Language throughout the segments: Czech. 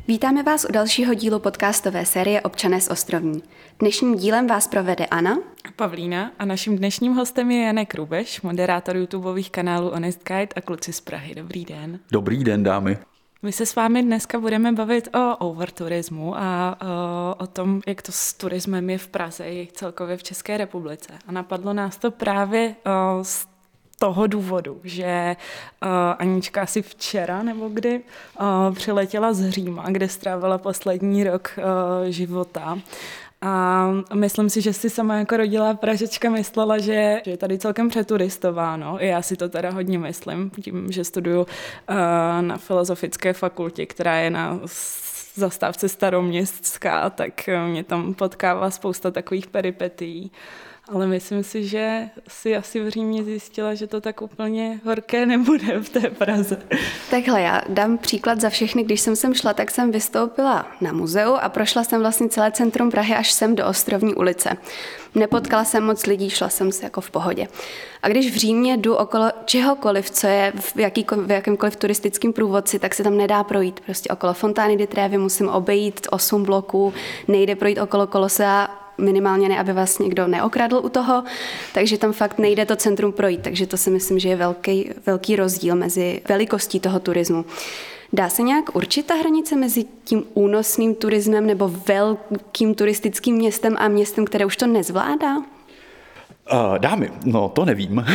Vítáme vás u dalšího dílu podcastové série Občané z Ostrovní. Dnešním dílem vás provede Anna a Pavlína a naším dnešním hostem je Janek Rubeš, moderátor YouTubeových kanálů Honest Guide a Kluci z Prahy. Dobrý den. Dobrý den, dámy. My se s vámi dneska budeme bavit o overturismu a o tom, jak to s turismem je v Praze i celkově v České republice. A napadlo nás to právě z toho důvodu, že Anička asi včera nebo kdy přiletěla z Říma, kde strávila poslední rok života. A myslím si, že si sama jako rodilá Pražečka myslela, že je tady celkem přeturistováno. I já si to teda hodně myslím, tím, že studuju na Filozofické fakultě, která je na zastávce Staroměstská, tak mě tam potkává spousta takových peripetií. Ale myslím si, že si asi v Římě zjistila, že to tak úplně horké nebude v té Praze. Takhle, já dám příklad za všechny. Když jsem sem šla, tak jsem vystoupila na muzeu a prošla jsem vlastně celé centrum Prahy až sem do Ostrovní ulice. Nepotkala jsem moc lidí, šla jsem si jako v pohodě. A když v Římě jdu okolo čehokoliv, co je v jakémkoliv turistickém průvodci, tak se tam nedá projít. Prostě okolo Fontány di Trevi musím obejít 8 bloků, nejde projít okolo Kolosea, minimálně ne, aby vás někdo neokradl u toho, takže tam fakt nejde to centrum projít, takže to si myslím, že je velký rozdíl mezi velikostí toho turismu. Dá se nějak určit ta hranice mezi tím únosným turismem nebo velkým turistickým městem a městem, které už to nezvládá? Dámy, no to nevím.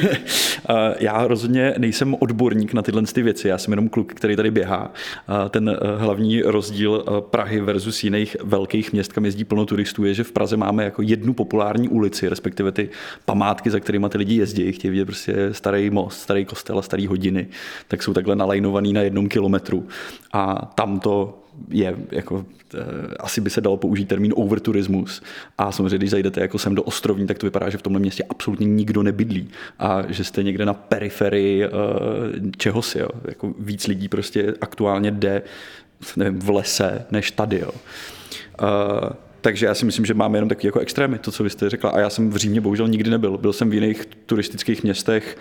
Já rozhodně nejsem odborník na tyhle věci, já jsem jenom kluk, který tady běhá. Ten hlavní rozdíl Prahy versus jiných velkých měst, kam jezdí plno turistů, je, že v Praze máme jako jednu populární ulici, respektive ty památky, za kterými ty lidi jezdí, chtějí vidět prostě starý most, starý kostel a starý hodiny, tak jsou takhle nalajnovaný na 1 kilometru. A tam to je jako, asi by se dalo použít termín overturismus. A samozřejmě, když zajdete jako sem do Ostrovní, tak to vypadá, že v tomhle městě absolutně nikdo nebydlí a že jste někde na periferii čehosi. Jo. Jako víc lidí prostě aktuálně jde, nevím, v lese než tady. Jo. Takže já si myslím, že máme jenom taky jako extrémy, to, co vy jste řekla. A já jsem v Římě bohužel nikdy nebyl. Byl jsem v jiných turistických městech,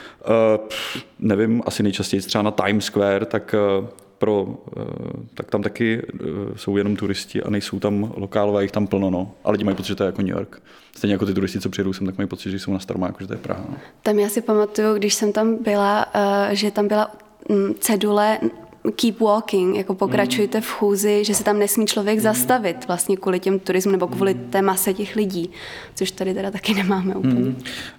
nevím, asi nejčastěji třeba na Times Square, tak tam taky jsou jenom turisti a nejsou tam lokálové, jich tam plno, no. A lidi mají pocit, že to je jako New York. Stejně jako ty turisti, co přijedou sem, tak mají pocit, že jsou na Staromáku, že to je Praha. No. Tam já si pamatuju, když jsem tam byla, že tam byla cedule keep walking, jako pokračujte v chůzi, že se tam nesmí člověk zastavit vlastně kvůli těm turismu nebo kvůli té mase těch lidí, což tady teda taky nemáme úplně.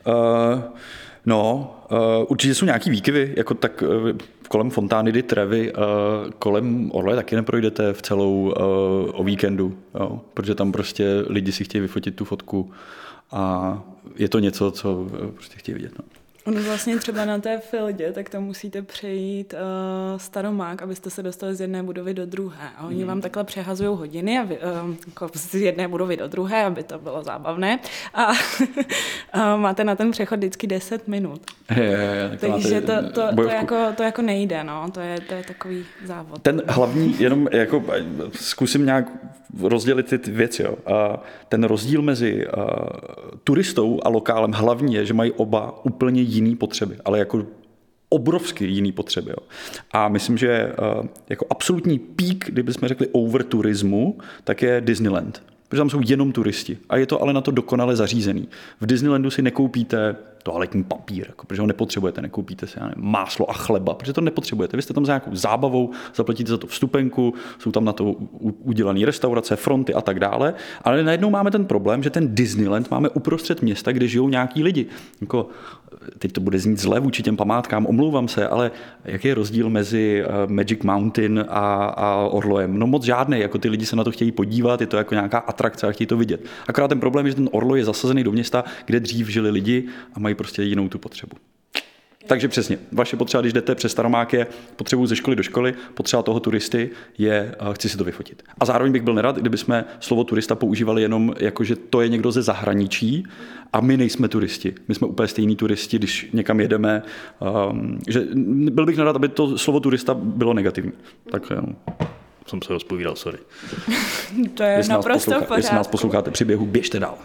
Určitě jsou nějaký výkyvy, jako tak kolem Fontány di Trevi, kolem Orloje taky neprojdete v celou o víkendu, jo, protože tam prostě lidi si chtějí vyfotit tu fotku a je to něco, co prostě chtějí vidět. No. Ono vlastně třeba na té Fildě, tak to musíte přejít Staromák, abyste se dostali z jedné budovy do druhé. A oni vám takhle přehazují hodiny jako z jedné budovy do druhé, aby to bylo zábavné. A máte na ten přechod vždycky 10 minut. Takže to jako nejde, no. To je takový závod. Ten hlavní, jenom jako zkusím nějak rozdělit ty věci. Jo. Ten rozdíl mezi turistou a lokálem hlavní je, že mají oba úplně jiný potřeby, ale jako obrovsky jiný potřeby. Jo. A myslím, že jako absolutní pík, kdybychom řekli overturismu, tak je Disneyland. Protože tam jsou jenom turisti. A je to ale na to dokonale zařízený. V Disneylandu si nekoupíte toaletní papír, jako, protože ho nepotřebujete, nekoupíte si máslo a chleba, protože to nepotřebujete. Vy jste tam za nějakou zábavou, zaplatíte za to vstupenku, jsou tam na to udělané restaurace, fronty a tak dále. Ale najednou máme ten problém, že ten Disneyland máme uprostřed města, kde žijou nějaký lidi. Jako, teď to bude znít zle vůči těm památkám, omlouvám se, ale jaký je rozdíl mezi Magic Mountain a Orlojem? No moc žádný, jako ty lidi se na to chtějí podívat, je to jako nějaká atrakce a chtějí to vidět. Akorát ten problém je, že ten Orloj je zasazený do města, kde dřív žili lidi a mají prostě jinou tu potřebu. Takže přesně, vaše potřeba, když jdete přes Staromák, je potřebu ze školy do školy, potřeba toho turisty je, chci si to vyfotit. A zároveň bych byl nerad, kdyby jsme slovo turista používali jenom jako, že to je někdo ze zahraničí a my nejsme turisti. My jsme úplně stejní turisti, když někam jedeme. Že byl bych nerad, aby to slovo turista bylo negativní. Tak jenom. jsem se rozpovídal, sorry. To je naprosto v pořádku. Jestli nás posloucháte příběhu, běžte dál.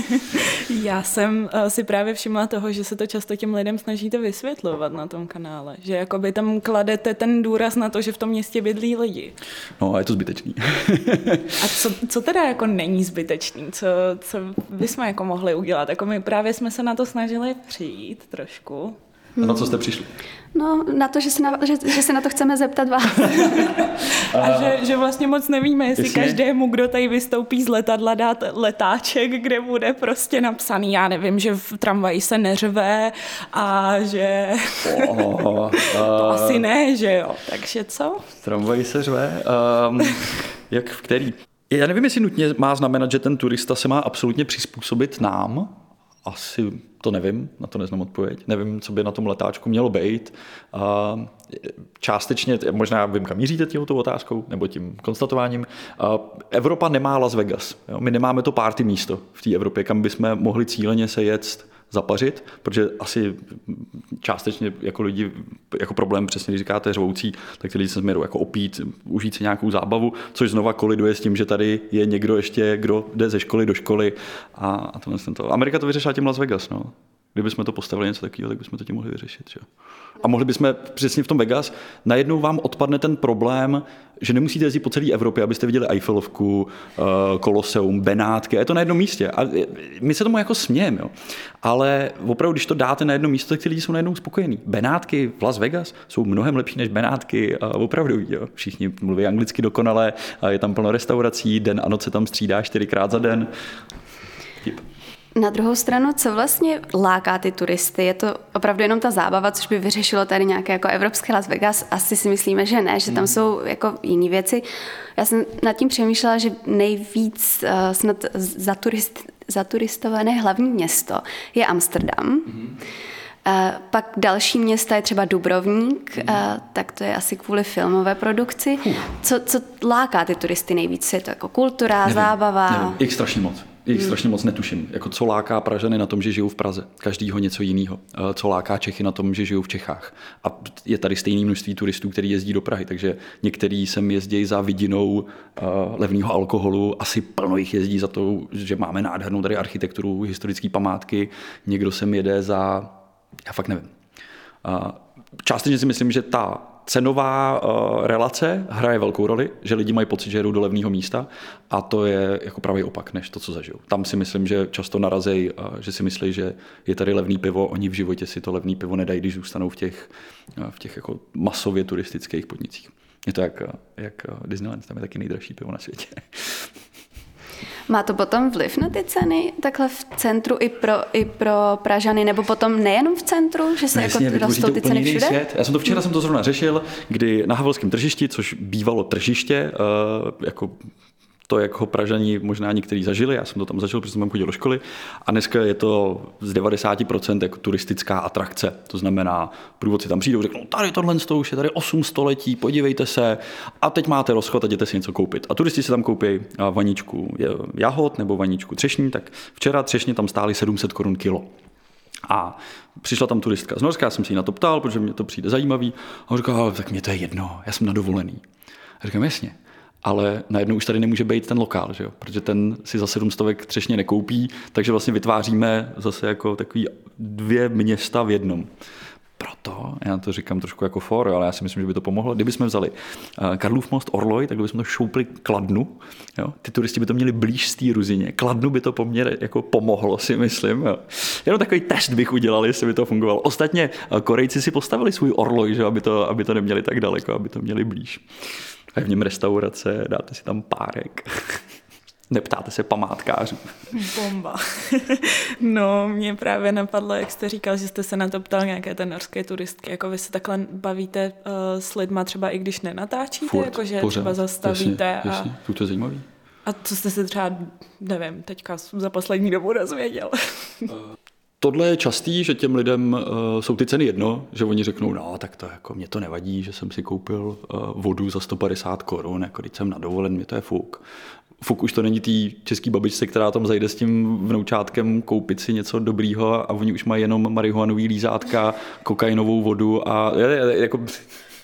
Já jsem si právě všimla toho, že se to často těm lidem snažíte vysvětlovat na tom kanále. Že jakoby tam kladete ten důraz na to, že v tom městě bydlí lidi. No a je to zbytečný. A co teda jako není zbytečný? Co bychom jako mohli udělat? Jako my právě jsme se na to snažili přijít trošku. A na co jste přišli? No, na to, že se na to chceme zeptat vás. A že vlastně moc nevíme, jestli každému, kdo tady vystoupí z letadla, dát letáček, kde bude prostě napsaný, já nevím, že v tramvaji se neřve a že... To asi ne, že jo. Takže co? V tramvaji se řve. Jak v který? Já nevím, jestli nutně má znamenat, že ten turista se má absolutně přizpůsobit nám. Asi to nevím, na to neznám odpověď. Nevím, co by na tom letáčku mělo být. Částečně, možná vím, kam míříte tímto otázkou, nebo tím konstatováním. Evropa nemá Las Vegas. Jo? My nemáme to party místo v té Evropě, kam bychom mohli cíleně se jet zapařit, protože asi částečně jako lidi, jako problém, přesně když říkáte řvoucí, tak ty lidi se směrou jako opít, užít si nějakou zábavu, což znova koliduje s tím, že tady je někdo ještě, kdo jde ze školy do školy a tohle to. Amerika to vyřešila tím Las Vegas, no. Kdybychom to postavili něco takového, tak bychom to tím mohli vyřešit. Že? A mohli bychom přesně v tom Vegas, najednou vám odpadne ten problém, že nemusíte jezdit po celé Evropě, abyste viděli Eiffelovku, Koloseum, Benátky, je to na jednom místě. A my se tomu jako smějeme, jo. Ale opravdu, když to dáte na jedno místo, tak ty lidi jsou najednou spokojení. Benátky v Las Vegas jsou mnohem lepší než Benátky, opravdu. Jo. Všichni mluví anglicky dokonale, je tam plno restaurací, den a noc se tam střídá 4krát za den. Tip. Na druhou stranu, co vlastně láká ty turisty? Je to opravdu jenom ta zábava, což by vyřešilo tady nějaké jako evropské Las Vegas? Asi si myslíme, že ne, že tam jsou jako jiné věci. Já jsem nad tím přemýšlela, že nejvíc snad zaturistované hlavní město je Amsterdam. Pak další města je třeba Dubrovník, tak to je asi kvůli filmové produkci. Co láká ty turisty nejvíc? Je to jako kultura, zábava? Nevím. Jich strašně moc netuším. Jako co láká Pražany na tom, že žijou v Praze. Každýho něco jiného. Co láká Čechy na tom, že žijou v Čechách. A je tady stejné množství turistů, kteří jezdí do Prahy, takže některý sem jezdí za vidinou levného alkoholu, asi plno jich jezdí za to, že máme nádhernou tady architekturu, historické památky. Někdo sem jede za... Já fakt nevím. Částečně si myslím, že ta cenová relace hraje velkou roli, že lidi mají pocit, že jedou do levného místa a to je jako pravý opak, než to, co zažijou. Tam si myslím, že často narazí, že si myslí, že je tady levný pivo, oni v životě si to levný pivo nedají, když zůstanou v těch jako masově turistických podnicích. Je to jak Disneyland, tam je taky nejdražší pivo na světě. Má to potom vliv na ty ceny takhle v centru i pro Pražany, nebo potom nejenom v centru, že se jako rostou ty ceny všude? Svět. Já jsem to včera zrovna řešil, kdy na Havelském tržišti, což bývalo tržiště, jako to, jak ho Pražani možná někteří zažili, já jsem to tam zažil, protože jsem tam chodil do školy a dneska je to z 90% jako turistická atrakce. To znamená, průvodci tam přijdou, řeknou, tady tohle už je tady 8 století, podívejte se a teď máte rozchod a jděte si něco koupit. A turisti si tam koupí vaničku jahod nebo vaničku třešní, tak včera třešně tam stály 700 korun kilo. A přišla tam turistka z Norska, já jsem si ji na to ptal, protože mě to přijde zajímavý. A on říkal, tak mě to je jedno, já jsem na dovolený. A říkám, jasně. Ale najednou už tady nemůže být ten lokál, že jo? Protože ten si za 700 třešně nekoupí, takže vlastně vytváříme zase jako takový 2 města v jednom. Proto, já to říkám trošku jako for, ale já si myslím, že by to pomohlo. Kdybychom vzali Karlův most, Orloj, tak bychom to šoupli Kladnu. Jo? Ty turisti by to měli blíž z té Ruzině. Kladnu by to poměrně jako pomohlo, si myslím. Jo? Jenom takový test bych udělal, jestli by to fungovalo. Ostatně Korejci si postavili svůj Orloj, že? Aby to neměli tak daleko, aby to měli blíž. A je v něm restaurace, dáte si tam párek. Neptáte se památkářů. Bomba. No, mě právě napadlo, jak jste říkal, že jste se na to ptal nějaké té norské turistky. Jako vy se takhle bavíte s lidma třeba i když nenatáčíte? Jakože třeba zastavíte. Jasně, to je zajímavý. A co jste se třeba, nevím, teďka za poslední dobu dozvěděl? Tohle je častý, že těm lidem jsou ty ceny jedno, že oni řeknou, no tak to jako mě to nevadí, že jsem si koupil vodu za 150 korun, jako když jsem na dovolen, mě to je fuk. Fuk už to není tý český babičce, která tam zajde s tím vnoučátkem koupit si něco dobrýho a oni už mají jenom marihuanový lízátka, kokainovou vodu a jako...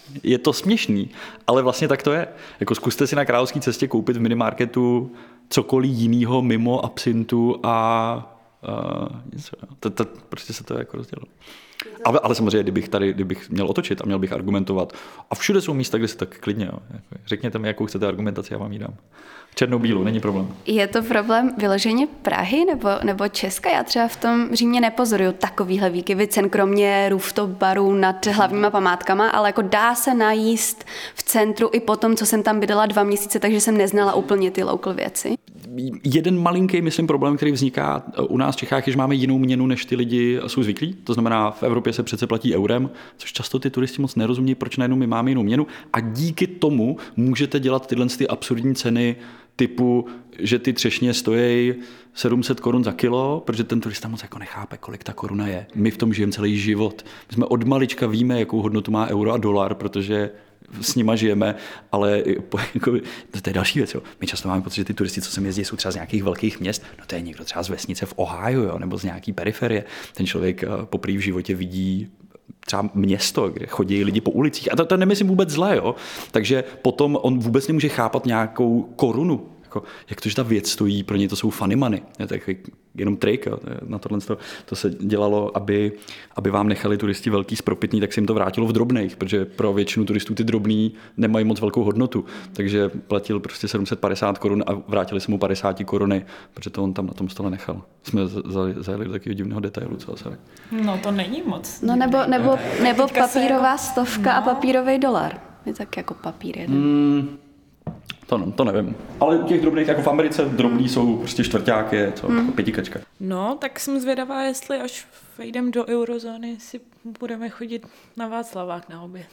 Je to směšný, ale vlastně tak to je. Jako zkuste si na Královské cestě koupit v minimarketu cokoliv jinýho mimo absintu a něco. Prostě se to jako rozdělilo. Ale samozřejmě, kdybych měl otočit a měl bych argumentovat, a všude jsou místa, kde se tak klidně, jo. Řekněte mi, jakou chcete argumentaci, já vám ji dám. Černou-bílou, není problém. Je to problém vyloženě Prahy nebo Česka? Já třeba v tom Římě nepozoruju takovýhle výkyvy cen, kromě rooftop barů nad hlavníma památkama, ale jako dá se najíst v centru i po tom, co jsem tam bydlela 2 měsíce, takže jsem neznala úplně ty local věci. Jeden malinký, myslím, problém, který vzniká u nás v Čechách, je, že máme jinou měnu, než ty lidi jsou zvyklí. To znamená, v Evropě se přece platí eurem, což často ty turisti moc nerozumí, proč najednou my máme jinou měnu. A díky tomu můžete dělat tyhle ty absurdní ceny typu, že ty třešně stojí 700 korun za kilo, protože ten turista moc jako nechápe, kolik ta koruna je. My v tom žijeme celý život. My jsme od malička víme, jakou hodnotu má euro a dolar, protože s nima žijeme, ale jako, to je další věc. Jo. My často máme pocit, že ty turisti, co sem jezdí, jsou třeba z nějakých velkých měst. No to je někdo třeba z vesnice v Ohio, jo, nebo z nějaký periferie. Ten člověk poprvé v životě vidí třeba město, kde chodí lidi po ulicích. A to nemyslím vůbec zlé, jo. Takže potom on vůbec nemůže chápat nějakou korunu. Jako, jak to, že ta věc stojí, pro ně to jsou funny money. Je to jenom trik, jo. Na tohle to se dělalo, aby vám nechali turisti velký spropitný, tak se jim to vrátilo v drobných, protože pro většinu turistů ty drobný nemají moc velkou hodnotu. Takže platil prostě 750 korun a vrátili se mu 50 koruny, protože to on tam na tom stole nechal. Jsme zajeli do takového divného detailu. Co se... No to není moc. No nebo papírová stovka a papírový dolar. Je tak jako papír jeden. To nevím. Ale u těch drobných, jako v Americe, drobný jsou prostě čtvrťáky, jako pětikačka. No, tak jsem zvědavá, jestli až vejdem do eurozóny, si budeme chodit na Václavák na oběd.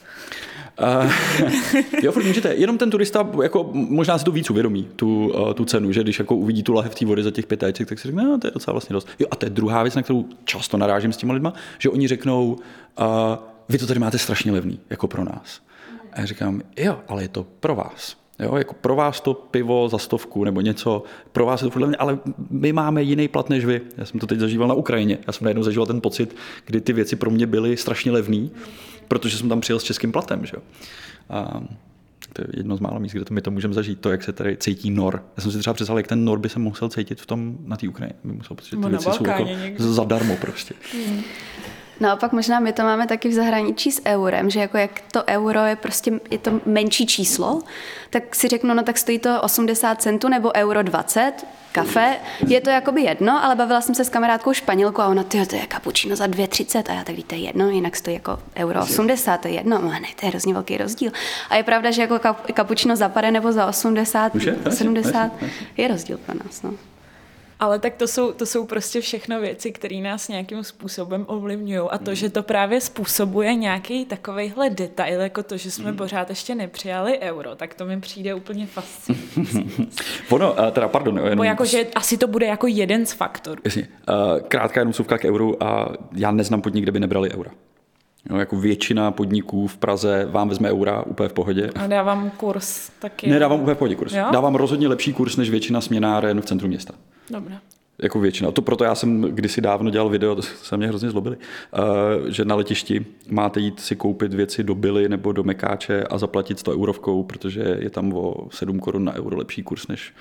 Jo, furt můžete. Jenom ten turista jako, možná si to víc uvědomí, tu cenu, že když jako uvidí tu lahev té vody za těch 5 eček, tak si řekne, no, to je docela vlastně dost. Jo, a to je druhá věc, na kterou často narážím s těma lidma, že oni řeknou, vy to tady máte strašně levný, jako pro nás. A já říkám, jo, ale je to pro vás. Jo, jako pro vás to pivo za 100 nebo něco, pro vás je to furt levně, ale my máme jiný plat než vy. Já jsem to teď zažíval na Ukrajině. Já jsem najednou zažíval ten pocit, kdy ty věci pro mě byly strašně levný, protože jsem tam přijel s českým platem. Že? A to je jedno z mála míst, kde my to můžeme zažít, to, jak se tady cítí nor. Já jsem si třeba představil, jak ten nor by se musel cítit na té Ukrajině. By musel pocit, že ty věci jsou jako zadarmo prostě. Naopak možná my to máme taky v zahraničí s eurem, že jako jak to euro je prostě je to menší číslo, tak si řeknu, no tak stojí to 80 centů nebo euro 20, kafe, je to jakoby jedno, ale bavila jsem se s kamarádkou Španělkou a ona, tyjo, to je cappuccino za 2,30 a já tak víte, jedno, jinak stojí jako euro 80, to je jedno, no ne, to je hrozně velký rozdíl. A je pravda, že jako cappuccino za pade nebo za 80, 70 je rozdíl pro nás, no. Ale tak to jsou prostě všechno věci, které nás nějakým způsobem ovlivňují. A to, že to právě způsobuje nějaký takovejhle detail, jako to, že jsme pořád ještě nepřijali euro, tak to mi přijde úplně fascinující. Jenom... jako, že asi to bude jako jeden z faktorů. Jasně. Krátká jenom vsuvka k euru a já neznám podnik, kde by nebrali eura. No, jako většina podniků v Praze vám vezme eura úplně v pohodě. A dávám kurz taky. Ne, dávám úplně v pohodě kurz. Jo? Dávám rozhodně lepší kurz než většina směnáren v centru města. Dobrá. Jako většina. To proto já jsem kdysi dávno dělal video, to se mě hrozně zlobili, že na letišti máte jít si koupit věci do Billy nebo do Mekáče a zaplatit 100 eurovkou, protože je tam o 7 korun na euro lepší kurz než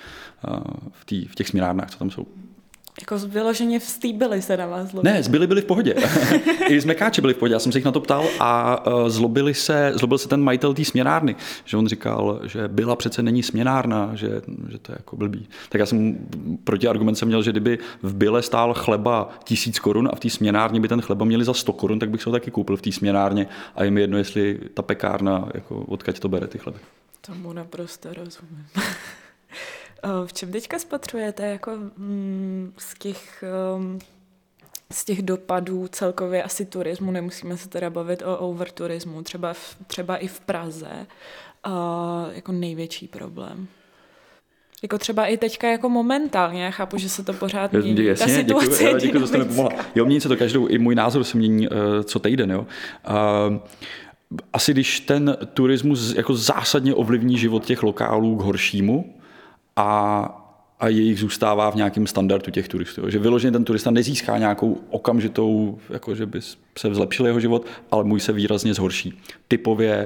v těch směnárnách, co tam jsou. Jako vyloženě v té Billy se na vás zlobili. Ne, z Billy byli v pohodě. I z Mekáče byli v pohodě. Já jsem se jich na to ptal a zlobil se ten majitel té směnárny, že on říkal, že Byla přece není směnárna, že to je jako blbý. Tak já jsem protiargument jsem měl, že kdyby v Byle stál chleba 1000 korun a v té směnárně by ten chleba měli za 100 korun, tak bych se ho taky koupil v té směnárně a je mi jedno, jestli ta pekárna, jako odkud to bere ty chleby. Tomu naprosto rozumím. V čem teďka spatřujete jako z těch dopadů celkově asi turismu, nemusíme se teda bavit o overturismu, třeba i v Praze, jako největší problém? Jako třeba i teďka jako momentálně, já chápu, že se to pořád mění. Jasně, ta situace děkuji, to jste mi pomohla. Jo, mění se to každou, i můj názor se mění co týden, jo. Asi když ten turismus jako zásadně ovlivní život těch lokálů k horšímu, a a jejich zůstává v nějakém standardu těch turistů. Že vyloženě ten turista nezíská nějakou okamžitou, jako že by se zlepšil jeho život, ale můj se výrazně zhorší. Typově,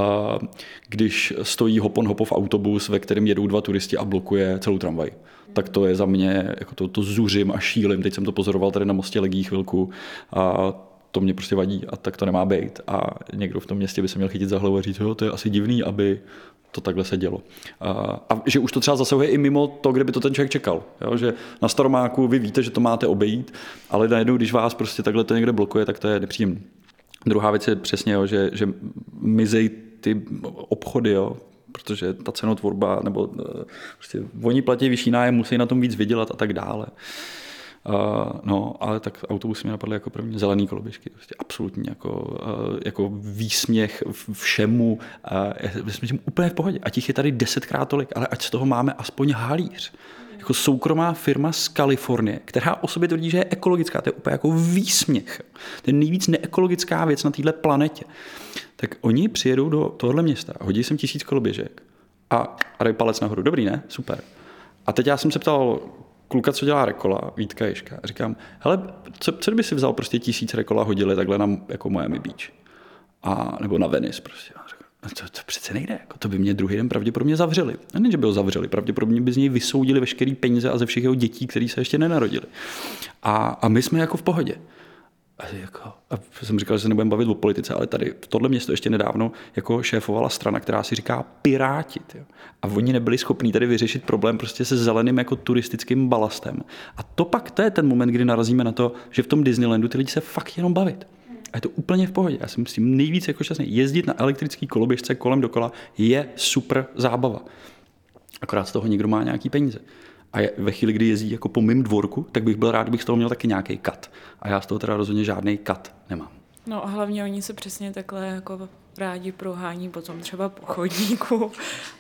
když stojí hopon-hopov autobus, ve kterém jedou 2 turisti a blokuje celou tramvaj. Tak to je za mě, jako to zuřím a šílim. Teď jsem to pozoroval tady na Mostě Legí chvilku a to mě prostě vadí a tak to nemá být. A někdo v tom městě by se měl chytit za hlavu a říct, to je asi divný, aby to takhle se dělo. A že už to třeba zasahuje i mimo to, kde by to ten člověk čekal. Jo? Že na Staromáku vy víte, že to máte obejít, ale najednou, když vás prostě takhle to někde blokuje, tak to je nepříjemné. Druhá věc je přesně, jo, že mizej ty obchody, jo, protože ta cenotvorba, nebo prostě oni platí vyšší nájem, musí na tom víc vydělat a tak dále. No, ale tak autobusy mě napadly jako první zelený koloběžky. Prostě absolutní jako výsměch všemu. Myslím, úplně v pohodě. Ať jich je tady 10krát tolik, ale ať z toho máme aspoň halíř. Jako soukromá firma z Kalifornie, která o sobě tvrdí, že je ekologická. To je úplně jako výsměch. To je nejvíc neekologická věc na této planetě. Tak oni přijedou do tohohle města a hodí sem 1000 koloběžek a dají palec nahoru. Dobrý, ne? Super. A teď já jsem se ptal kluka, co dělá Rekola, Vítka Ježka. A říkám, hele, co kdyby si vzal prostě 1000 Rekola, hodili takhle na jako Miami Beach. Nebo na Venice prostě. A říkám, to přece nejde. Jako to by mě druhý den pravděpodobně zavřeli. A ne, že by ho zavřeli. Pravděpodobně by z něj vysoudili veškerý peníze a ze všech jeho dětí, které se ještě nenarodili. A my jsme jako v pohodě. A jsem říkal, že se nebudeme bavit o politice, ale tady v tohle město ještě nedávno jako šéfovala strana, která si říká Piráti. Jo. A oni nebyli schopní tady vyřešit problém prostě se zeleným jako turistickým balastem. A to je ten moment, kdy narazíme na to, že v tom Disneylandu ty lidi se fakt jenom bavit. A je to úplně v pohodě. Já jsem s tím nejvíc jako šťastný. Jezdit na elektrický koloběžce kolem dokola je super zábava. Akorát z toho někdo má nějaký peníze. A ve chvíli, kdy jezdí jako po mým dvorku, tak bych byl rád, kdybych z toho měl taky nějaký kat. A já z toho teda rozhodně žádný kat nemám. No a hlavně oni se přesně takhle jako rádi prohání potom třeba po chodníku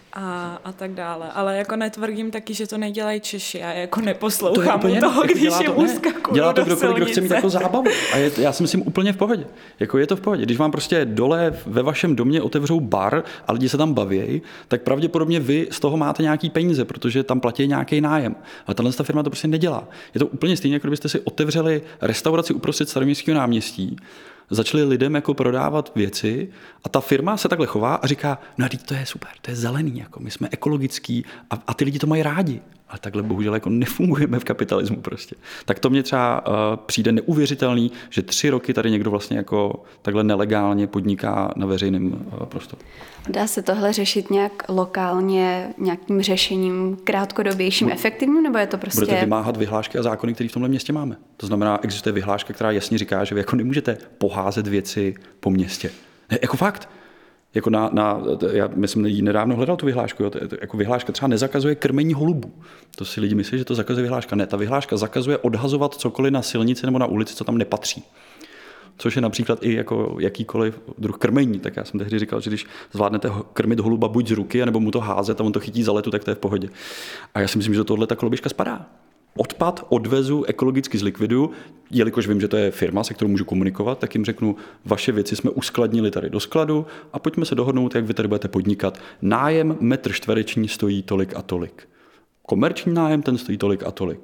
a tak dále. Ale jako netvrdím taky, že to nedělají Češi. Já jako neposlouchám u toho, když jim uskakuju. Dělá to kdokoliv, kdo chce mít jako zábavu. A já si myslím úplně v pohodě. Jako je to v pohodě. Když vám prostě dole ve vašem domě otevřou bar a lidi se tam baví, tak pravděpodobně vy z toho máte nějaký peníze, protože tam platí nějaký nájem. Ale tahle firma to prostě nedělá. Je to úplně stejné, jako kdybyste si otevřeli restauraci uprostřed Staroměstského náměstí, začali lidem jako prodávat věci a ta firma se takhle chová a říká, no teď to je super, to je zelený, jako my jsme ekologický a ty lidi to mají rádi. Ale takhle bohužel jako nefungujeme v kapitalismu prostě. Tak to mně třeba přijde neuvěřitelný, že 3 roky tady někdo vlastně jako takhle nelegálně podniká na veřejném prostoru. Dá se tohle řešit nějak lokálně, nějakým řešením krátkodobějším, efektivním, nebo je to prostě... Budete vymáhat vyhlášky a zákony, které v tomhle městě máme. To znamená, existuje vyhláška, která jasně říká, že vy jako nemůžete poházet věci po městě. Ne, jako fakt. Jako já jsem nedávno hledal tu vyhlášku. Jo. Jako vyhláška třeba nezakazuje krmení holubů. To si lidi myslí, že to zakazuje vyhláška. Ne, ta vyhláška zakazuje odhazovat cokoliv na silnici nebo na ulici, co tam nepatří. Což je například i jako jakýkoliv druh krmení. Tak já jsem tehdy říkal, že když zvládnete krmit holuba buď z ruky, nebo mu to házet a on to chytí za letu, tak to je v pohodě. A já si myslím, že do tohle ta koloběžka spadá. Odpad odvezu, ekologicky zlikviduju, jelikož vím, že to je firma, se kterou můžu komunikovat, tak jim řeknu, vaše věci jsme uskladnili tady do skladu a pojďme se dohodnout, jak vy tady budete podnikat. Nájem metr čtvereční stojí tolik a tolik. Komerční nájem ten stojí tolik a tolik.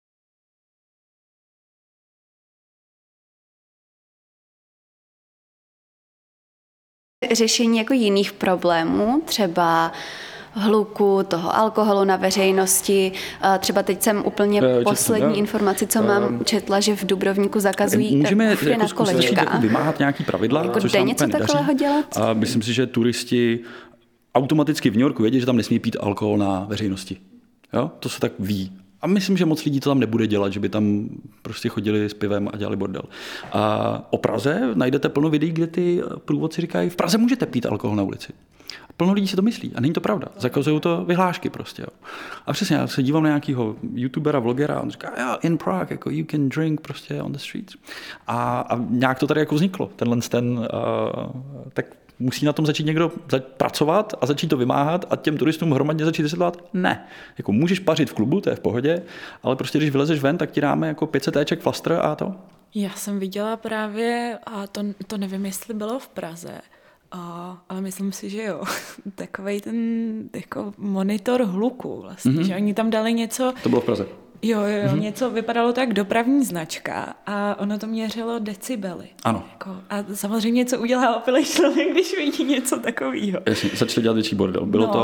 Řešení jako jiných problémů, třeba hluku, toho alkoholu na veřejnosti. Třeba teď jsem úplně poslední informaci, co mám četla, že v Dubrovníku zakazují kufry na kolečka. Jako vymáhat nějaký pravidla, jako což jde nám něco takového dělat? A myslím si, že turisti automaticky v New Yorku vědí, že tam nesmí pít alkohol na veřejnosti. Jo? To se tak ví. A myslím, že moc lidí to tam nebude dělat, že by tam prostě chodili s pivem a dělali bordel. A o Praze najdete plno videí, kde ty průvodci říkají, v Praze můžete pít alkohol na ulici. Plno lidí si to myslí a není to pravda. Zakazují to vyhlášky prostě. Jo. A přesně, já se dívám na nějakého youtubera, vlogera a on říká, in Prague, jako you can drink prostě on the streets. A nějak to tady jako vzniklo. Tak musí na tom začít někdo pracovat a začít to vymáhat a těm turistům hromadně začít vysvětlovat? Ne. Jako můžeš pařit v klubu, to je v pohodě, ale prostě když vylezeš ven, tak ti dáme jako 500 éček flastr a to. Já jsem viděla právě, a to nevím, jestli bylo v Praze, Ale myslím si, že jo. Takovej ten jako monitor hluku vlastně, že oni tam dali něco... To bylo v Praze. Jo, něco vypadalo tak dopravní značka a ono to měřilo decibely. Ano. Jako, a samozřejmě, co udělá opilý člověk, když vidí něco takového. Jasně, začali dělat větší bordel.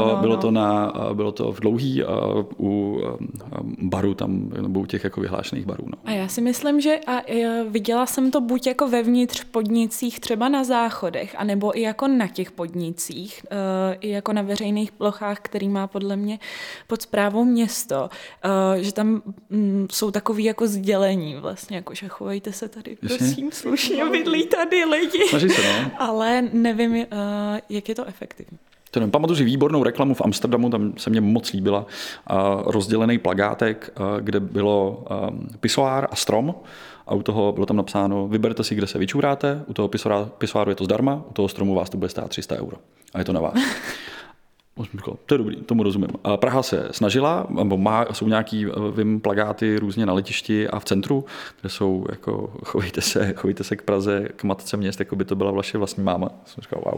Bylo to v Dlouhý u baru tam, nebo u těch jako vyhlášených barů. No. A já si myslím, že viděla jsem to buď jako vevnitř podnicích, třeba na záchodech, anebo i jako na těch podnicích, i jako na veřejných plochách, který má podle mě pod správou město, že tam jsou takový jako sdělení vlastně, jako že chovejte se tady, prosím, slušně, bydlí tady lidi. Snaží se, no. Ale nevím, jak je to efektivní. Pamatuju si výbornou reklamu v Amsterdamu, tam se mně moc líbila, rozdělený plakátek, kde bylo pisoár a strom a u toho bylo tam napsáno, vyberte si, kde se vyčuráte, u toho pisoáru je to zdarma, u toho stromu vás to bude stát 300 € a je to na vás. To je dobrý, tomu rozumím. Praha se snažila, nebo jsou nějaký plakáty různě na letišti a v centru, kde jsou jako chovejte se k Praze, k matce měst, jako by to byla vaše vlastní máma. Jsem říkal, wow.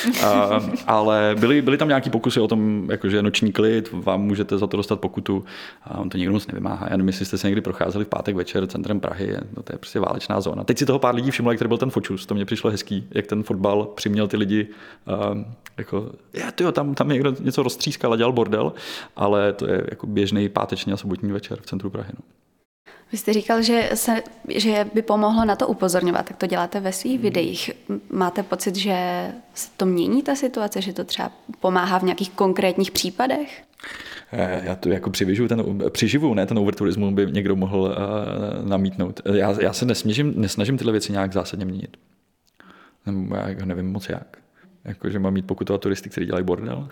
Ale byly tam nějaký pokusy o tom, jakože noční klid, vám můžete za to dostat pokutu, a on to nikdo moc nevymáhá. Já nevím, jestli jste se někdy procházeli v pátek večer centrem Prahy, no to je prostě válečná zóna. Teď si toho pár lidí všimlo, jak tady byl ten fočus, to mně přišlo hezký, jak ten fotbal přiměl ty lidi, jako, tam je někdo něco roztřískal a dělal bordel, ale to je jako běžný páteční a sobotní večer v centru Prahy. No. Vy jste říkal, že by pomohlo na to upozorňovat, tak to děláte ve svých videích. Máte pocit, že se to mění ta situace, že to třeba pomáhá v nějakých konkrétních případech? Já to jako přiživu, ne ten overturismus by někdo mohl namítnout. Já se nesnažím tyhle věci nějak zásadně měnit. Já nevím moc jak. Jakože mám mít pokutovat turisty, kteří dělají bordel?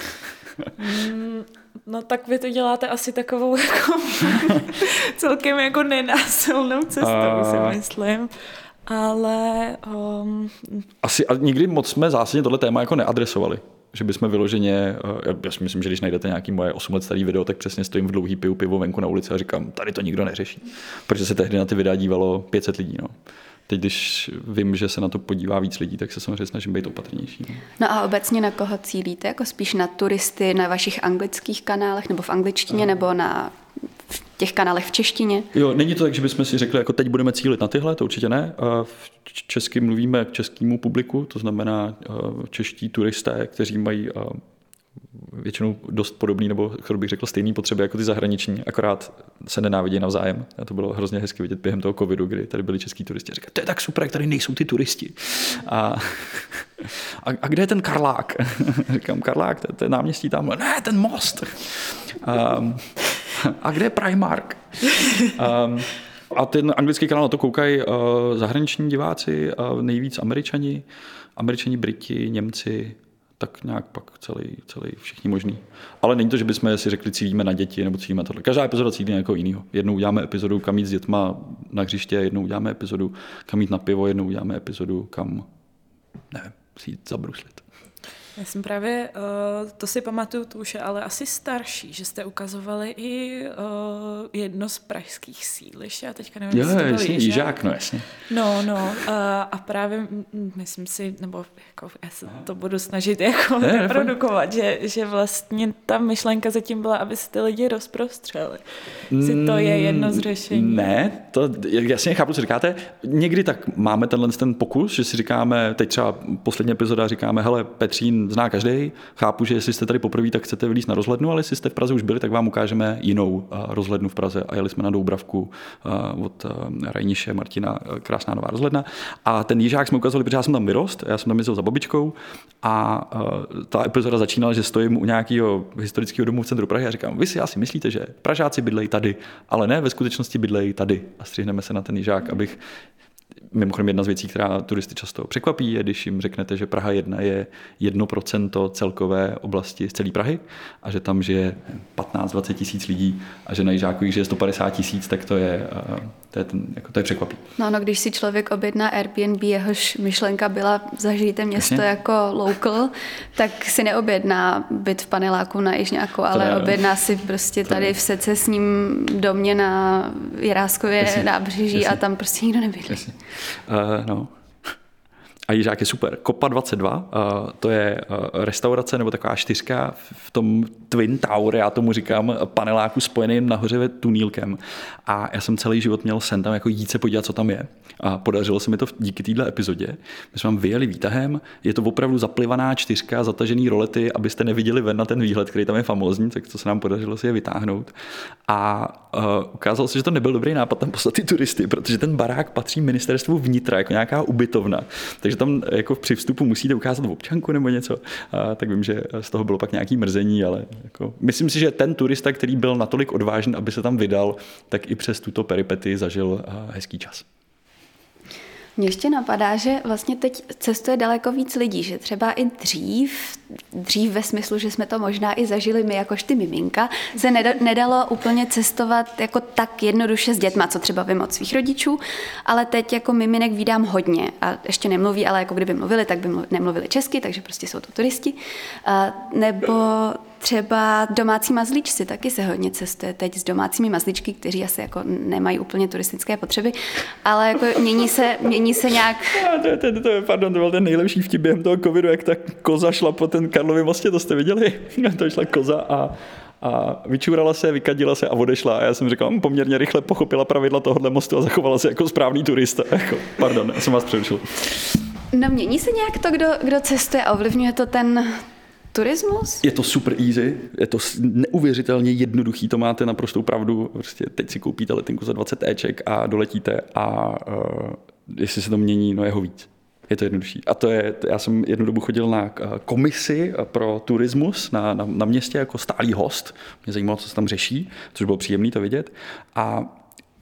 No tak vy to děláte asi takovou jako celkem jako nenásilnou cestou, si myslím. Ale... Asi nikdy moc jsme zásadně tohle téma jako neadresovali. Že bychom vyloženě, já si myslím, že když najdete nějaký moje 8 let starý video, tak přesně stojím v Dlouhý, piju pivo venku na ulici a říkám, tady to nikdo neřeší. Protože se tehdy na ty videa dívalo 500 lidí. No. Teď, když vím, že se na to podívá víc lidí, tak se samozřejmě snažím být opatrnější. No a obecně na koho cílíte? Jako spíš na turisty na vašich anglických kanálech nebo v angličtině nebo na těch kanálech v češtině? Jo, není to tak, že bychom si řekli, jako teď budeme cílit na tyhle, to určitě ne. V česky mluvíme k českému publiku, to znamená čeští turisté, kteří mají většinou dost podobný, nebo bych řekl stejný potřeby jako ty zahraniční, akorát se nenávidí navzájem. A to bylo hrozně hezky vidět během toho covidu, kdy tady byli český turisti a říkali, to je tak super, jak tady nejsou ty turisti. A kde je ten Karlák? Říkám, Karlák, to je náměstí tamhle. Ne, ten most. A kde je Primark? A ten anglický kanál na to koukají zahraniční diváci, nejvíc Američani, Briti, Němci, tak nějak pak celý všichni možný. Ale není to, že bychom si řekli, cílíme na děti nebo cílíme tohle. Každá epizoda cílí někoho jiného. Jednou uděláme epizodu, kam jít s dětma na hřiště, jednou uděláme epizodu, kam jít na pivo, jednou uděláme epizodu, kam, nevím, si jít zabruslit. Já jsem právě, to si pamatuju, to už je ale asi starší, že jste ukazovali i jedno z pražských sídlišť. Já teďka nevím, jestli to byl Jižák, no jasně. No, a právě myslím si, nebo jako já se to budu snažit jako reprodukovat, že vlastně ta myšlenka zatím byla, aby se ty lidi rozprostřeli. To je jedno z řešení. Ne, to jasně chápu, co říkáte. Někdy tak máme ten pokus, že si říkáme, teď třeba poslední epizoda říkáme, hele, Petřín zná každý. Chápu, že jestli jste tady poprvé, tak chcete vylízt na rozhlednu, ale jestli jste v Praze už byli, tak vám ukážeme jinou rozhlednu v Praze. A jeli jsme na Doubravku od Rajniše, Martina, krásná nová rozhledna. A ten Jižák jsme ukazovali, protože já jsem tam vyrost, já jsem tam jezdil za babičkou a ta epizoda začínala, že stojím u nějakého historického domu v centru Prahy a říkám, vy si asi myslíte, že Pražáci bydlejí tady, ale ne, ve skutečnosti bydlejí tady. A střihneme se na ten Jižák, abych mimochodem jedna z věcí, která turisty často překvapí, je, když jim řeknete, že Praha 1 je 1% celkové oblasti z celé Prahy a že tam žije 15-20 tisíc lidí a že na Jižáku jich žije 150 tisíc, tak to je překvapí. No, když si člověk objedná Airbnb, jehož myšlenka byla zažijte město Jasně. jako local, tak si neobjedná byt v paneláku na Jižňáku, ale objedná si prostě tady v secesním domě na Jiráskově nábřeží a tam prostě nikdo nebydlí. No. A Jižák je super. Kopa 22, to je restaurace nebo taková čtyřka v tom Twin Tower, já tomu říkám, paneláku spojeným nahoře tunílkem. A já jsem celý život měl sen tam jako jít se podívat, co tam je. A podařilo se mi to díky téhle epizodě. My jsme vám vyjeli výtahem, je to opravdu zaplivaná čtyřka, zatažený rolety, abyste neviděli ven na ten výhled, který tam je famózní, tak to se nám podařilo si je vytáhnout. A ukázalo se, že to nebyl dobrý nápad tam poslat ty turisty, protože ten barák patří ministerstvu vnitra, jako nějaká ubytovna. Takže tam jako při vstupu musíte ukázat občanku nebo něco. Tak vím, že z toho bylo pak nějaký mrzení, ale jako, myslím si, že ten turista, který byl natolik odvážný, aby se tam vydal, tak i přes tuto peripety zažil hezký čas. Mně ještě napadá, že vlastně teď cestuje daleko víc lidí, že třeba i dřív ve smyslu, že jsme to možná i zažili my jakož ty miminka, se nedalo úplně cestovat jako tak jednoduše s dětma, co třeba vím od svých rodičů, ale teď jako miminek vídám hodně a ještě nemluví, ale jako kdyby mluvili, tak by nemluvili česky, takže prostě jsou to turisti. Nebo třeba domácí mazlíčci, taky se hodně cestuje teď s domácími mazlíčky, kteří asi jako nemají úplně turistické potřeby, ale jako mění se nějak... Pardon, to byl ten nejlepší vtip během toho covidu, jak ta koza šla po ten Karlově mostě, to jste viděli? To šla koza a vyčurala se, vykadila se a odešla. A já jsem říkal, poměrně rychle pochopila pravidla tohohle mostu a zachovala se jako správný turista. Jako, pardon, já jsem vás přerušil. No mění se nějak to, kdo cestuje a ovlivňuje to ten turismus? Je to super easy, je to neuvěřitelně jednoduchý, to máte naprostou pravdu. Prostě teď si koupíte letenku za 20 éček a doletíte a jestli se to mění, no jeho víc. Je to jednodušší. A já jsem jednu dobu chodil na komisi pro turismus na městě jako stálý host. Mě zajímalo, co se tam řeší, což bylo příjemné to vidět. A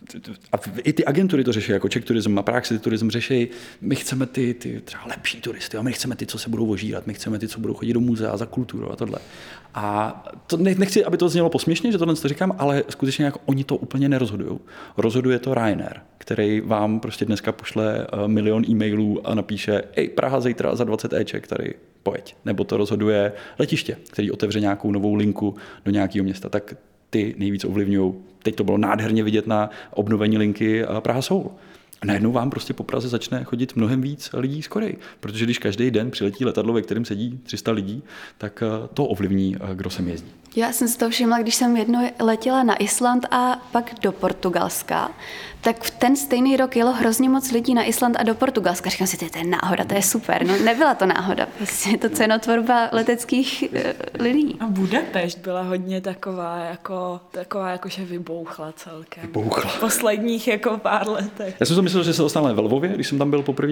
i ty agentury to řeší, jako Czech Tourism a Prague City Tourism řeší, my chceme ty třeba lepší turisty, a my chceme ty, co se budou ožírat, my chceme ty, co budou chodit do muzea za kulturu a tohle. A to nechci, aby to znělo posměšně, že tohle to říkám, ale skutečně jako oni to úplně nerozhodují. Rozhoduje to Ryanair, který vám prostě dneska pošle 1 milion e-mailů a napíše, Praha zítra za 20 éček, tady pojeď. Nebo to rozhoduje letiště, který otevře nějakou novou linku do nějakého města. Tak ty nejvíc ovlivňují. Teď to bylo nádherně vidět na obnovení linky Praha-Soul. A najednou vám prostě po Praze začne chodit mnohem víc lidí z Koreji. Protože když každý den přiletí letadlo, ve kterém sedí 300 lidí, tak to ovlivní, kdo sem jezdí. Já jsem si to všimla, když jsem jednou letěla na Island a pak do Portugalska, tak v ten stejný rok jelo hrozně moc lidí na Island a do Portugalska. Říkám si, to je náhoda, to je super. No nebyla to náhoda, prostě je to cenotvorba leteckých lidí. A Budapešť byla hodně taková jako že vybouchla celkem. Vybouchla. V posledních jako pár letech. Já jsem si myslel, že se dostane ve Lvově, když jsem tam byl poprvé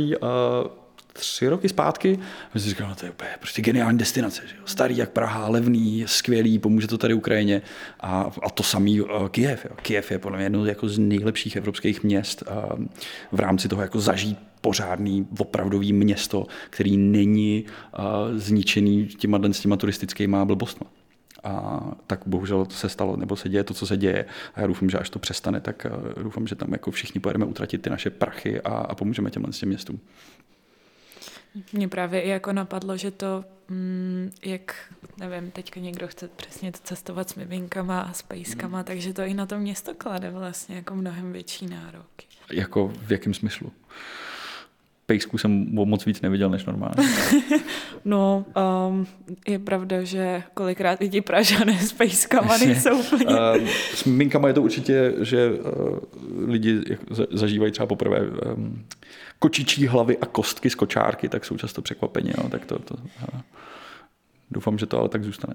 3 roky zpátky. A jsem říkal, no to je úplně prostě geniální destinace. Že jo? Starý jak Praha, levný, skvělý, pomůže to tady Ukrajině. A to samý Kyjev. Jo? Kyjev je podle mě jedno jako z nejlepších evropských měst v rámci toho jako zažít pořádný, opravdový město, který není zničený těma turistickýma blbostma. A tak bohužel se stalo, nebo se děje to, co se děje. A já doufám, že až to přestane, tak doufám, že tam jako všichni pojedeme utratit ty naše prachy a pomůžeme těm městům. Mně právě i jako napadlo, že to, jak, nevím, teďka někdo chce přesně cestovat s miminkama a s pejskama, takže to i na to město klade vlastně jako mnohem větší nároky. Jako v jakém smyslu? Pejsků jsem moc víc neviděl než normálně. No, je pravda, že kolikrát i ti Pražané s pejskama nejsou úplně... S miminkama je to určitě, že lidi zažívají třeba poprvé kočičí hlavy a kostky z kočárky, tak jsou často překvapení. No, tak to doufám, že to ale tak zůstane.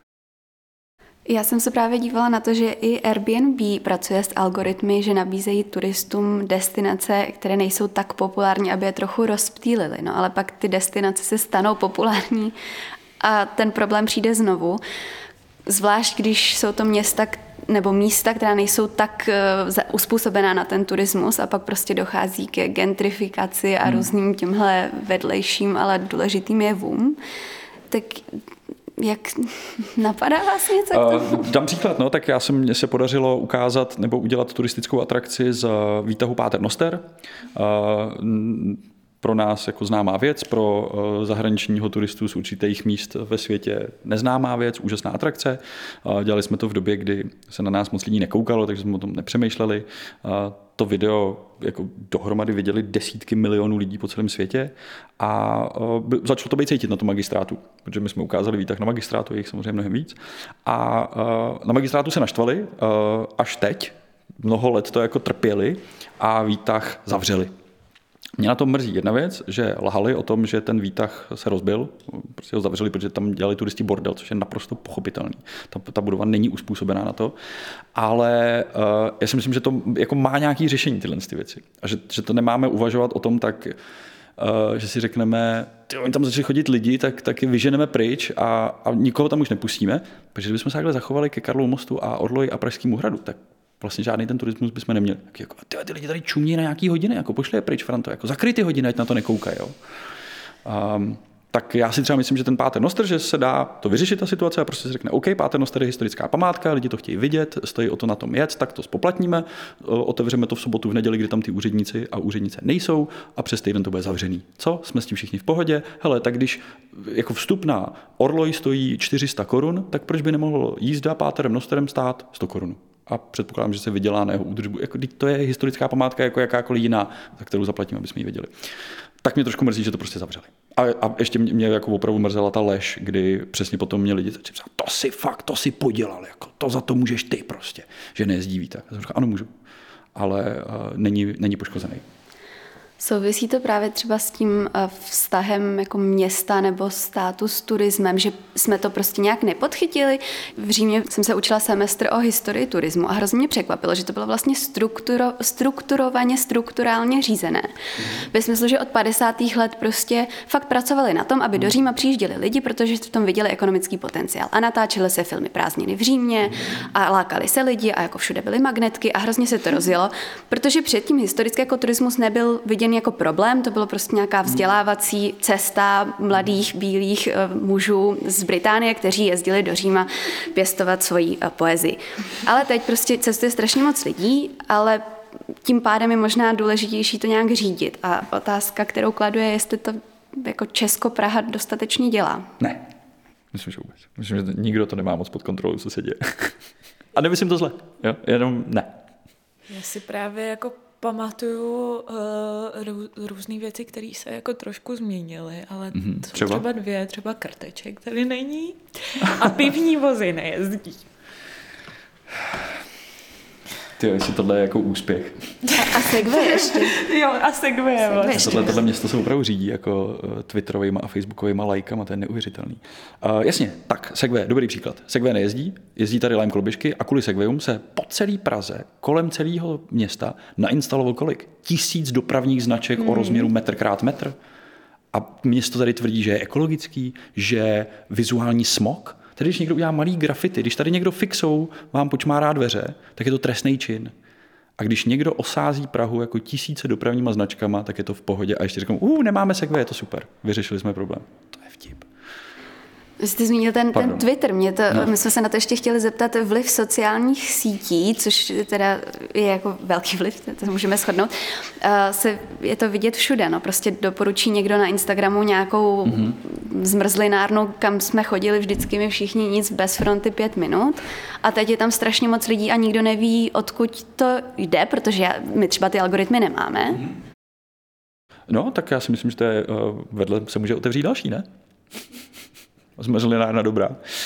Já jsem se právě dívala na to, že i Airbnb pracuje s algoritmy, že nabízejí turistům destinace, které nejsou tak populární, aby je trochu rozptýlili. No ale pak ty destinace se stanou populární a ten problém přijde znovu. Zvlášť, když jsou to města nebo místa, která nejsou tak uspůsobená na ten turismus a pak prostě dochází ke gentrifikaci a různým těmhle vedlejším, ale důležitým jevům. Tak jak napadá vás něco k tomu? Dám příklad, no, tak mně se podařilo ukázat nebo udělat turistickou atrakci z výtahu Pater Noster. pro nás jako známá věc, pro zahraničního turistu z určitých míst ve světě neznámá věc, úžasná atrakce. Dělali jsme to v době, kdy se na nás moc lidí nekoukalo, takže jsme o tom nepřemýšleli. To video jako dohromady viděli desítky milionů lidí po celém světě a začalo to být cítit na tom magistrátu, protože my jsme ukázali výtah na magistrátu, je jich samozřejmě mnohem víc. A na magistrátu se naštvali až teď, mnoho let to jako trpěli a výtah zavřeli. Mě na tom mrzí jedna věc, že lhali o tom, že ten výtah se rozbil, prostě ho zavřeli, protože tam dělali turisti bordel, což je naprosto pochopitelný. Ta budova není uspůsobená na to, ale já si myslím, že to jako má nějaké řešení tyhle věci. A že to nemáme uvažovat o tom tak, že si řekneme, oni tam začali chodit lidi, tak je vyženeme pryč a nikoho tam už nepustíme, protože kdybychom se takhle zachovali ke Karlovu mostu a Orloji a Pražskému hradu, tak vlastně žádný ten turismus bychom neměli. Tak jako, ty lidi tady čumí na nějaký hodiny, jako pošli je pryč, Franto, jako zakryj ty hodiny, ať na to nekoukají. Tak já si třeba myslím, že ten Paternoster, že se dá to vyřešit ta situace a prostě se řekne, OK, Paternoster je historická památka, lidi to chtějí vidět, stojí o to na tom jet, tak to spoplatníme, otevřeme to v sobotu, v neděli, kdy tam ty úředníci a úřednice nejsou a přes týden to bude zavřený. Co? Jsme s tím všichni v pohodě? Hele, tak když jako vstup na Orloj stojí 400 korun, tak proč by nemohlo jízda Páterem Nosterem stát 100 korun? A předpokládám, že se vydělá na jeho údržbu. Jako, to je historická památka jako jakákoliv jiná, za kterou zaplatíme, aby jsme ji viděli. Tak mě trošku mrzí, že to prostě zavřeli. A ještě mě jako opravdu mrzela ta lež, kdy přesně potom mě lidi začali psát, to si podělal, jako, to za to můžeš ty prostě, že nejezdí výtah. Já jsem říkal, ano, můžu, ale není poškozený. Souvisí to právě třeba s tím vztahem jako města nebo státu s turismem, že jsme to prostě nějak nepodchytili. V Římě jsem se učila semestr o historii turismu a hrozně mě překvapilo, že to bylo vlastně strukturálně řízené. Ve smyslu, že od 50. let prostě fakt pracovali na tom, aby do Říma přijížděli lidi, protože v tom viděli ekonomický potenciál. A natáčely se filmy Prázdniny v Římě a lákali se lidi a jako všude byly magnetky a hrozně se to rozjelo, protože předtím historický jako turismus nebyl viděn jako problém, to bylo prostě nějaká vzdělávací cesta mladých bílých mužů z Británie, kteří jezdili do Říma pěstovat svoji poezii. Ale teď prostě cestuje strašně moc lidí, ale tím pádem je možná důležitější to nějak řídit. A otázka, kterou kladu, je, jestli to jako Česko-Praha dostatečně dělá. Ne. Myslím, že vůbec. Myslím, že nikdo to nemá moc pod kontrolou, co se děje. A nemyslím to zle. Jo? Jenom ne. Já si právě jako pamatuju různé věci, které se jako trošku změnily, ale třeba dvě, třeba Krteček tady není a pivní vozy nejezdí. Tyjo, jestli tohle je jako úspěch. A Segway ještě. Jo, a Segway. Tohle město se opravdu řídí jako twitterovejma a facebookovejma lajkama, to je neuvěřitelný. Jasně, tak Segway, dobrý příklad. Segway nejezdí, jezdí tady Lime koloběžky a kvůli Segwayům se po celé Praze, kolem celého města nainstalovalo kolik? 1000 dopravních značek o rozměru metr krát metr. A město tady tvrdí, že je ekologický, že vizuální smog. Tedy když někdo udělá malý grafity, když tady někdo fixou vám počmárá dveře, tak je to trestný čin. A když někdo osází Prahu jako 1000 dopravníma značkama, tak je to v pohodě. A ještě říkám, nemáme Segway, je to super. Vyřešili jsme problém. To je vtip. Jste zmínil ten Twitter, my jsme se na to ještě chtěli zeptat, vliv sociálních sítí, což teda je jako velký vliv, to můžeme shodnout, je to vidět všude, no, prostě doporučí někdo na Instagramu nějakou zmrzlinárnu, kam jsme chodili vždycky my všichni nic bez fronty 5 minut a teď je tam strašně moc lidí a nikdo neví, odkud to jde, protože my třeba ty algoritmy nemáme. No, tak já si myslím, že to je, vedle se může otevřít další, ne? Zmrzlinárna dobrá.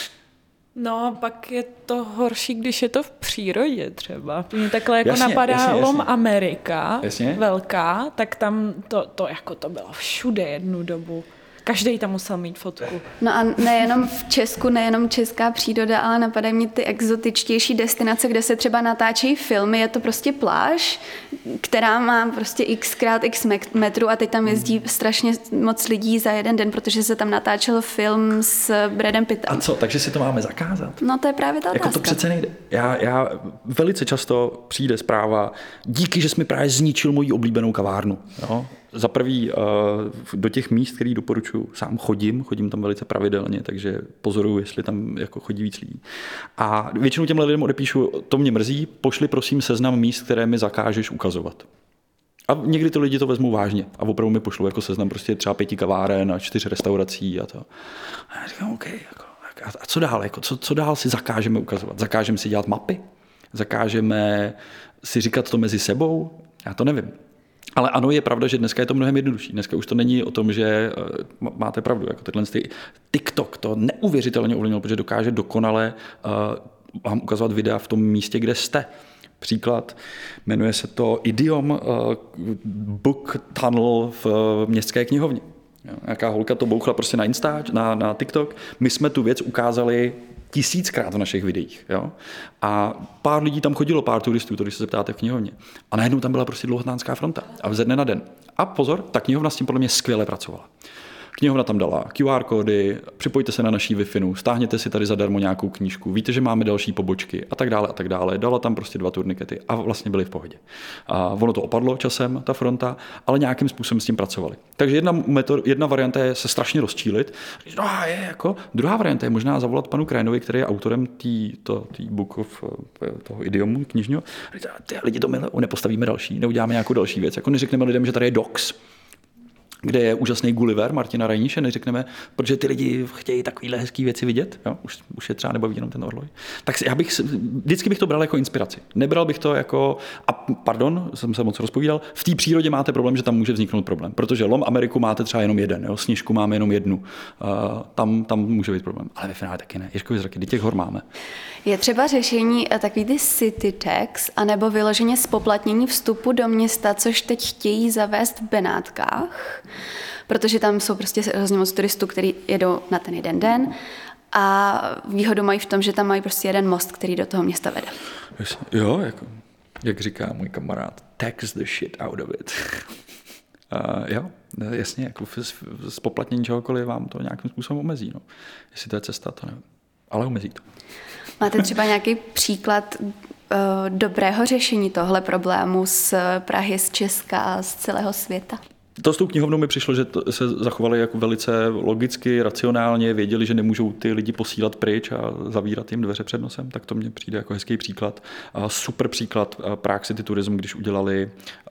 No, pak je to horší, když je to v přírodě třeba. Mě takhle jako jasně, napadá jasně. Lom Amerika, jasně. Velká, tak tam to bylo všude jednu dobu. Každý tam musel mít fotku. No a nejenom v Česku, nejenom česká příroda, ale napadají mě ty exotičtější destinace, kde se třeba natáčejí filmy. Je to prostě pláž, která má prostě x metrů a teď tam jezdí strašně moc lidí za jeden den, protože se tam natáčel film s Bradem Pittem. A co, takže si to máme zakázat? No to je právě ta otázka. Jako to přece nejde. Já velice často přijde zpráva, díky, že jsi mi právě zničil moji oblíbenou kavárnu. Jo? Za prvý do těch míst, který doporučuji, sám chodím tam velice pravidelně, takže pozoruju, jestli tam jako chodí víc lidí. A většinou těmhle lidem odepíšu, to mě mrzí, pošli prosím seznam míst, které mi zakážeš ukazovat. A někdy ty lidi to vezmou vážně a opravdu mi pošlou jako seznam prostě třeba 5 kaváren a 4 restaurací a to. A já říkám, OK, jako, a co dál? Jako, co dál si zakážeme ukazovat? Zakážeme si dělat mapy? Zakážeme si říkat to mezi sebou? Já to nevím. Ale ano, je pravda, že dneska je to mnohem jednodušší. Dneska už to není o tom, že máte pravdu. Jako TikTok to neuvěřitelně ovlivnilo, protože dokáže dokonale vám ukazovat videa v tom místě, kde jste. Příklad, jmenuje se to Idiom Book Tunnel v městské knihovně. Nějaká holka to bouchla prostě na Insta, na TikTok. My jsme tu věc ukázali 1000krát v našich videích. Jo? A pár lidí tam chodilo, pár turistů, když se zeptáte v knihovně. A najednou tam byla prostě dlouhotánská fronta. A ze dne na den. A pozor, ta knihovna s tím podle mě skvěle pracovala. Knihovna tam dala QR kódy, připojte se na naší Wi-Fi, stáhněte si tady zadarmo nějakou knížku, víte, že máme další pobočky a tak dále a tak dále. Dala tam prostě 2 turnikety a vlastně byli v pohodě. A ono to opadlo časem, ta fronta, ale nějakým způsobem s tím pracovali. Takže jedna varianta je se strašně rozčílit. Jako. Druhá varianta je možná zavolat panu Krajinovi, který je autorem tý book of toho idiomu knižního. Ty lidi to nepostavíme další, neuděláme nějakou další věc. Jako neřekneme lidem, že tady je Docs, kde je úžasný Gulliver Martina Rajníše, neřekneme, protože ty lidi chtějí takovýhle hezký věci vidět, jo? Už je třeba nebaví jenom ten orloj. Tak vždycky bych to bral jako inspiraci. Nebral bych to jako, a pardon, jsem se moc rozpovídal, v té přírodě máte problém, že tam může vzniknout problém, protože lom Ameriku máte třeba jenom jeden, jo? Sněžku máme jenom jednu, tam může být problém, ale ve finále taky ne. Ježkovy zraky, těch hor máme. Je třeba řešení takový ty city tax, anebo vyloženě zpoplatnění vstupu do města, což teď chtějí zavést v Benátkách, protože tam jsou prostě hrozně moc turistů, kteří jedou na ten jeden den a výhodu mají v tom, že tam mají prostě jeden most, který do toho města vede. Jo, jak říká můj kamarád, tax the shit out of it. Jo, jasně, jako zpoplatnění čehokoliv vám to nějakým způsobem omezí. No. Jestli to je cesta, to nevím. Ale omezí to. Máte třeba nějaký příklad dobrého řešení tohle problému z Prahy, z Česka, z celého světa? To s tou knihovnou mi přišlo, že se zachovali jako velice logicky, racionálně, věděli, že nemůžou ty lidi posílat pryč a zavírat jim dveře před nosem, tak to mně přijde jako hezký příklad. Super příklad Prague City Tourism, když udělali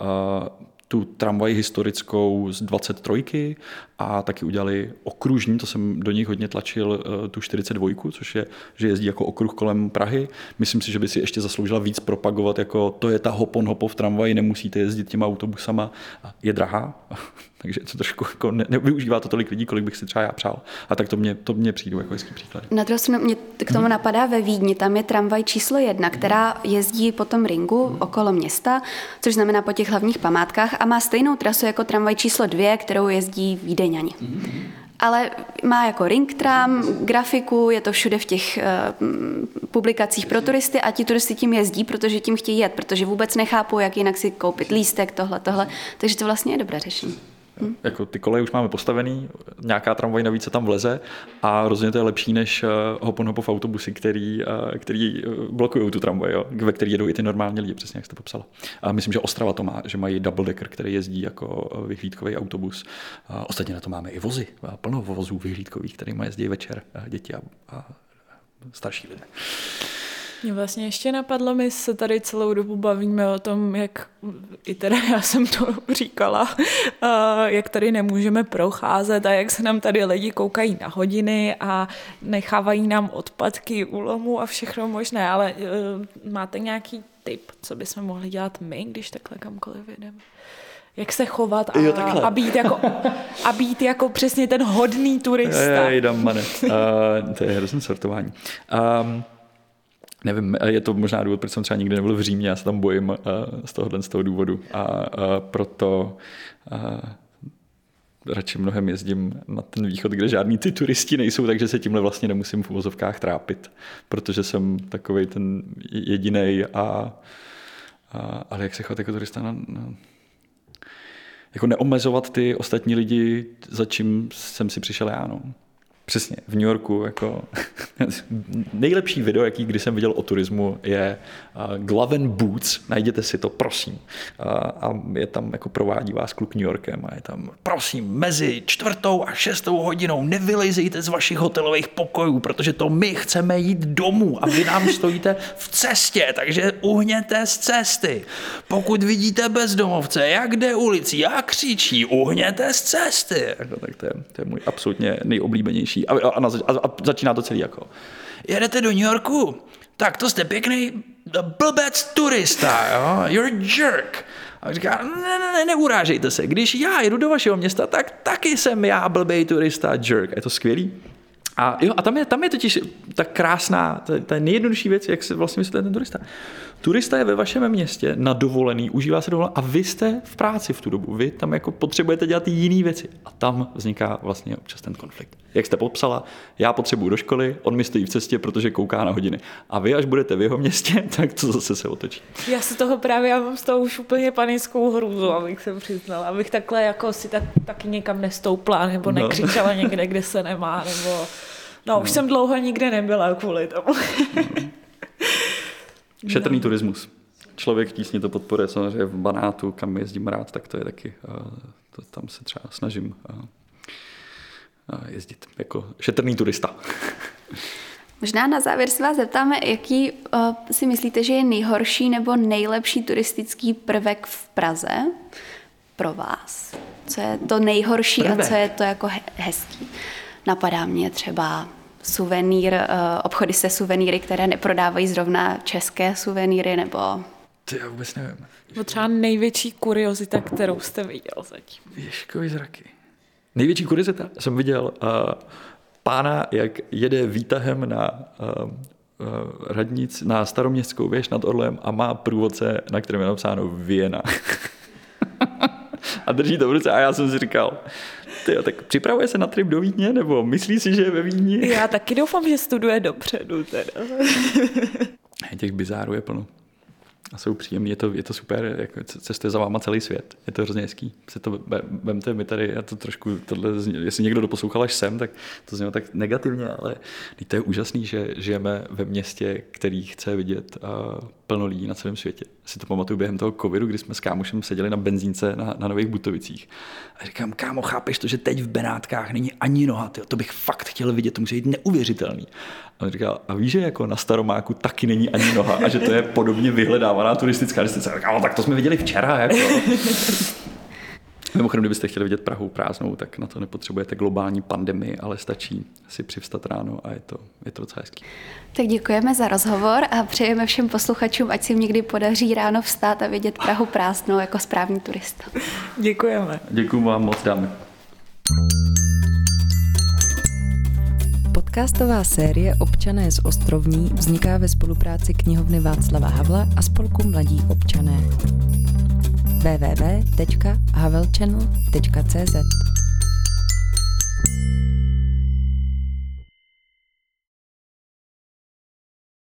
tu tramvaj historickou z 23 a taky udělali okružní, to jsem do nich hodně tlačil, tu 42, což je, že jezdí jako okruh kolem Prahy. Myslím si, že by si ještě zasloužila víc propagovat, jako to je ta hop-on-hopov tramvaj, nemusíte jezdit těma autobusama, je drahá, takže to trošku jako nevyužívá to tolik lidí, kolik bych si třeba já přál. A tak to mě přijde jako hezký příklad. Na druhou stranu mě k tomu napadá ve Vídni, tam je tramvaj číslo 1, která jezdí po tom ringu okolo města, což znamená po těch hlavních památkách a má stejnou trasu jako tramvaj číslo 2, kterou jezdí Vídeňani. Ale má jako ring tram, grafiku, je to všude v těch publikacích pro turisty a ti turisti tím jezdí, protože tím chtějí jet, protože vůbec nechápou, jak jinak si koupit lístek, tohle. Takže to vlastně je dobré řešení. Jako ty koleje už máme postavený, nějaká tramvaj navíc se tam vleze a rozhodně to je lepší než hop-on-hopov autobusy, který blokují tu tramvaj, jo, ve který jedou i ty normální lidi, přesně jak jste popsala. A myslím, že Ostrava to má, že mají double decker, který jezdí jako vyhlídkový autobus. A ostatně na to máme i vozy, plno vozů vyhlídkových, kterými jezdí večer děti a starší lidé. Mě vlastně ještě napadlo, my se tady celou dobu bavíme o tom, jak i teda já jsem to říkala, jak tady nemůžeme procházet a jak se nám tady lidi koukají na hodiny a nechávají nám odpadky u lomu a všechno možné, ale máte nějaký tip, co bychom mohli dělat my, když takhle kamkoliv jedeme? Jak se chovat a být jako přesně ten hodný turista. To je hrozný sortování. Nevím, je to možná důvod, proč jsem třeba nikdy nebyl v Římě, já se tam bojím z toho důvodu a proto radši mnohem jezdím na ten východ, kde žádný ty turisti nejsou, takže se tímhle vlastně nemusím v uvozovkách trápit, protože jsem takovej ten jedinej ale jak se chovat jako turista jako neomezovat ty ostatní lidi, za čím jsem si přišel já, no. Přesně, v New Yorku jako nejlepší video, jaký kdy jsem viděl o turismu, je Glove and Boots, najděte si to, prosím. A je tam, jako provádí vás kluk New Yorkem a je tam, prosím, mezi 4. a 6. hodinou nevylejzejte z vašich hotelových pokojů, protože to my chceme jít domů a vy nám stojíte v cestě, takže uhněte z cesty. Pokud vidíte bezdomovce, jak jde ulicí a křičí, uhněte z cesty. Tak to je můj absolutně nejoblíbenější. A začíná to celý jako, jedete do New Yorku? Tak to jste pěkný blbec turista, jo? You're a jerk. A říká, neurážejte se, když já jedu do vašeho města, tak taky jsem já blbej turista, jerk. Je to skvělý? A jo, a tam je totiž ta krásná, ta nejjednodušší věc, jak se vlastně myslíte ten turista. Turista je ve vašem městě na dovolený, užívá se dovolený a vy jste v práci v tu dobu. Vy tam jako potřebujete dělat jiné věci. A tam vzniká vlastně občas ten konflikt. Jak jste popsala, já potřebuju do školy, on mi stojí v cestě, protože kouká na hodiny. A vy, až budete v jeho městě, tak to zase se otočí. Já mám z toho už úplně panickou hrůzu, abych se přiznala. Abych takhle jako si taky někam nestoupla, nebo nekřičela někde, kde se nemá, nebo... No, už jsem dlouho nikde nebyla kvůli tomu. Šetrný turismus. Člověk tísně to podporuje, samozřejmě v Banátu, kam jezdím rád, tak to je taky, tam se třeba snažím jezdit jako šetrný turista. Možná na závěr se vás zeptáme, jaký si myslíte, že je nejhorší nebo nejlepší turistický prvek v Praze pro vás? Co je to nejhorší prvek? A co je to jako hezký? Napadá mě třeba obchody se suvenýry, které neprodávají zrovna české suvenýry, nebo... To já vůbec nevím. To třeba největší kuriozita, kterou jste viděl zatím. Věškový zraky. Největší kuriozita? Jsem viděl pána, jak jede výtahem na radnic, na Staroměstskou věž nad Orlem a má průvodce, na kterém je napsáno Vienna. A drží to v ruce a já jsem si říkal, tyjo, tak připravuje se na trip do Vídně, nebo myslí si, že je ve Vídni? Já taky doufám, že studuje dopředu teda. Těch bizárů je plno. A jsou příjemný, je to super, jako cestuje za váma celý svět. Je to hrozně hezký. Vemte mi tady, já to trošku, jestli někdo doposlouchal až sem, tak to znělo tak negativně, ale to je úžasný, že žijeme ve městě, který chce vidět plno lidí na celém světě. Si to pamatuju během toho covidu, kdy jsme s kámošem seděli na benzínce na Nových Butovicích. A říkám, kámo, chápeš to, že teď v Benátkách není ani noha, to bych fakt chtěl vidět, to musí být neuvěřitelný. A on říkal, a víš, že jako na Staromáku taky není ani noha a že to je podobně vyhledávaná turistická destinace. A říkal, tak to jsme viděli včera. Jako. Mimochodem, kdybyste chtěli vidět Prahu prázdnou, tak na to nepotřebujete globální pandemii, ale stačí si přivstat ráno a je to docela hezký. Tak děkujeme za rozhovor a přejeme všem posluchačům, ať si jim někdy podaří ráno vstát a vidět Prahu prázdnou jako správný turista. Děkujeme. Děkuju vám moc, dámy. Podcastová série Občané z Ostrovní vzniká ve spolupráci knihovny Václava Havla a spolku Mladí občané. www.havelchannel.cz